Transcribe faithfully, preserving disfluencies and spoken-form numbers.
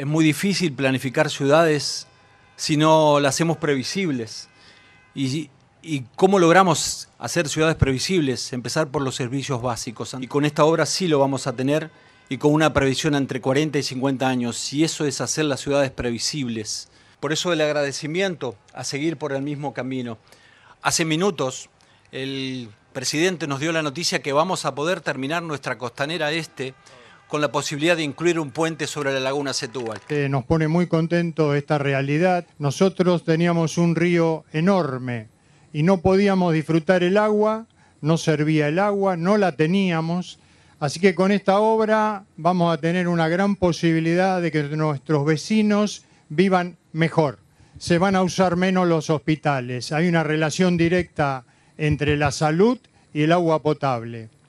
Es muy difícil planificar ciudades si no las hacemos previsibles. Y, y ¿cómo logramos hacer ciudades previsibles? Empezar por los servicios básicos. Y con esta obra sí lo vamos a tener, y con una previsión entre cuarenta y cincuenta años. Y eso es hacer las ciudades previsibles. Por eso el agradecimiento a seguir por el mismo camino. Hace minutos el presidente nos dio la noticia que vamos a poder terminar nuestra costanera este con la posibilidad de incluir un puente sobre la laguna Setúbal. Eh, nos pone muy contento esta realidad. Nosotros teníamos un río enorme y no podíamos disfrutar el agua, no servía el agua, no la teníamos. Así que con esta obra vamos a tener una gran posibilidad de que nuestros vecinos vivan mejor. Se van a usar menos los hospitales. Hay una relación directa entre la salud y el agua potable.